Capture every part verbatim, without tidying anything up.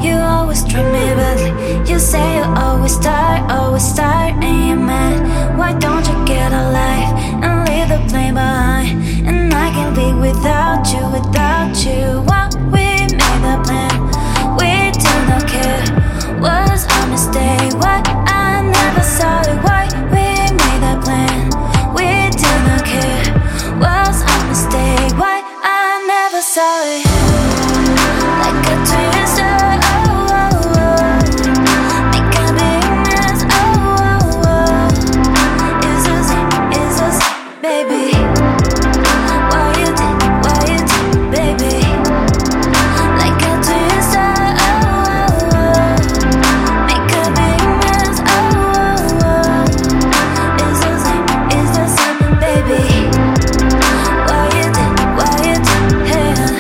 You always treat me badly. You say you always start, always start, and you're mad. Why don't you get a life and leave the blame behind? And I can't live without you, without you. What we made the plan, we did not care. Was our mistake? Why I never saw it? Why we made that plan? We did not care. Was our mistake? Why I never saw it? Like a twister, oh, oh, oh. Make a big mess, oh, oh, oh. It's us, it's us, baby. Why you did, why you did, baby? Like a twister, oh, oh, oh. Make a big mess, oh, oh, oh. It's us, it's us, baby. Why you did, why you did, yeah.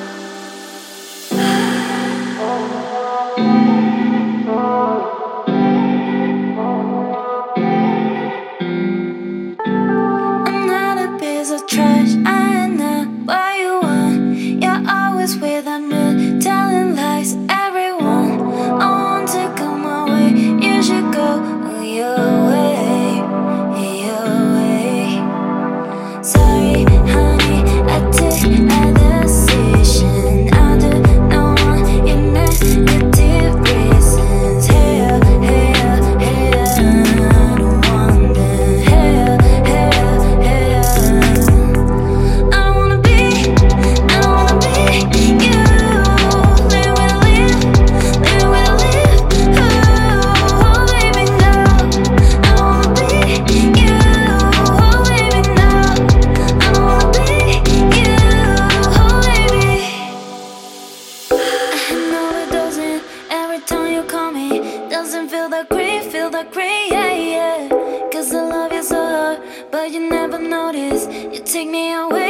Another piece of trash, I know what you want. You're always with a mood, telling lies, everyone. I want to come away, you should go your way, your way. Sorry, honey, I took a decision. I don't know your negative reasons. Hell, hell, hell, I don't want that. Hell, hell, hell. I don't wanna be, I don't wanna be you. Live with a live, live with a live. Oh, baby, no. I don't wanna be you. Oh, baby, no. I don't wanna be you. Oh, baby. I know it doesn't. Every time you call me, doesn't feel that great, feel that great, yeah, yeah. Cause I love you so hard, but you never notice. You take me away.